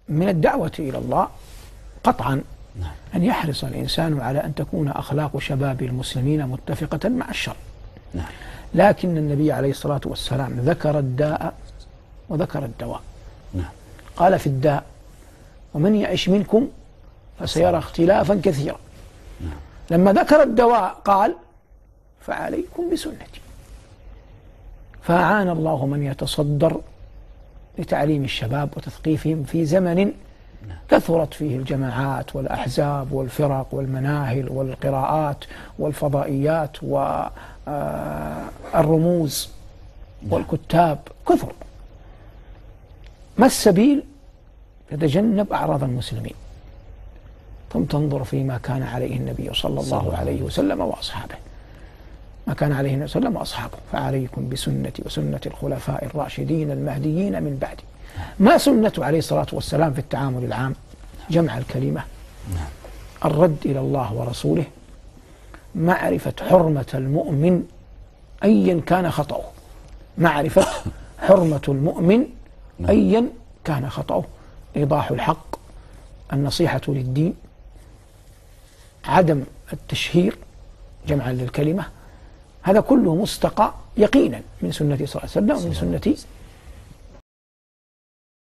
من الدعوة إلى الله قطعا أن يحرص الإنسان على أن تكون أخلاق شباب المسلمين متفقة مع الشر. لكن النبي عليه الصلاة والسلام ذكر الداء وذكر الدواء. قال في الداء: ومن يعش منكم فسيرى اختلافا كثيرا. لما ذكر الدواء قال: فعليكم بسنتي. فأعان الله من يتصدر لتعليم الشباب وتثقيفهم في زمن كثرت فيه الجماعات والأحزاب والفرق والمناهل والقراءات والفضائيات والرموز والكتاب كثر. ما السبيل؟ تتجنب أعراض المسلمين، ثم تنظر فيما كان عليه النبي صلى الله عليه وسلم وأصحابه، ما كان عليه النبي صلى الله عليه وسلم وأصحابه. فعليكم بسنتي وسنة الخلفاء الراشدين المهديين من بعدي. ما سنته عليه الصلاة والسلام في التعامل العام؟ جمع الكلمة، الرد إلى الله ورسوله، معرفة حرمة المؤمن أيا كان خطأه، معرفة حرمة المؤمن أيا كان خطأه، إيضاح الحق، النصيحة للدين، عدم التشهير، جمعا للكلمة. هذا كله مستقى يقينا من سنة صلى الله عليه وسلم ومن سنة